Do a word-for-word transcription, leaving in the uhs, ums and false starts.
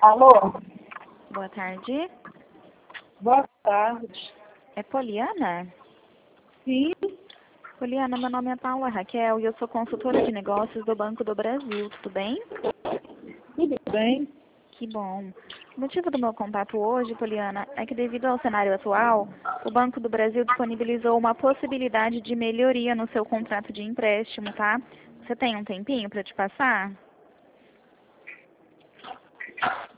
Alô? Boa tarde. Boa tarde. É Poliana? Sim, Poliana, meu nome é Paula Raquel e eu sou consultora de negócios do Banco do Brasil. Tudo bem? tudo bem? Que bom. O motivo do meu contato hoje, Poliana, é que devido ao cenário atual, o Banco do Brasil disponibilizou uma possibilidade de melhoria no seu contrato de empréstimo, tá? Você tem um tempinho para te passar?